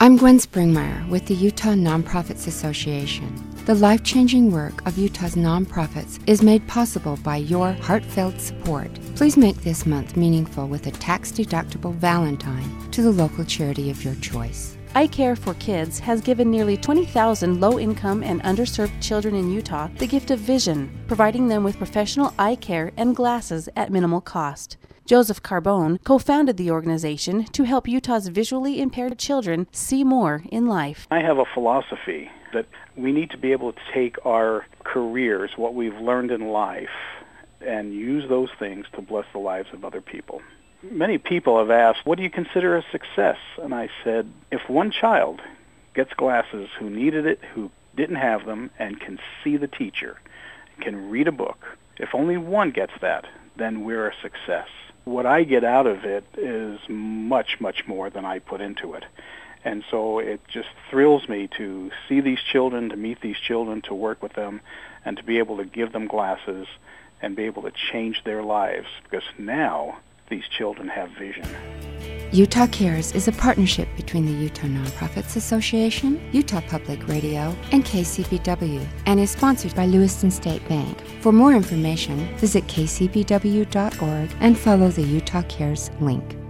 I'm Gwen Springmeyer with the Utah Nonprofits Association. The life-changing work of Utah's nonprofits is made possible by your heartfelt support. Please make this month meaningful with a tax-deductible Valentine to the local charity of your choice. iCare for Kids has given nearly 20,000 low-income and underserved children in Utah the gift of vision, providing them with professional eye care and glasses at minimal cost. Joseph Carbone co-founded the organization to help Utah's visually impaired children see more in life. I have a philosophy that we need to be able to take our careers, what we've learned in life, and use those things to bless the lives of other people. Many people have asked, what do you consider a success? And I said, if one child gets glasses who needed it, who didn't have them, and can see the teacher, can read a book, if only one gets that, then we're a success. What I get out of it is much, much more than I put into it. And so it just thrills me to see these children, to meet these children, to work with them, and to be able to give them glasses and be able to change their lives, because now these children have vision. Utah Cares is a partnership between the Utah Nonprofits Association, Utah Public Radio, and KCBW, and is sponsored by Lewiston State Bank. For more information, visit kcbw.org and follow the Utah Cares link.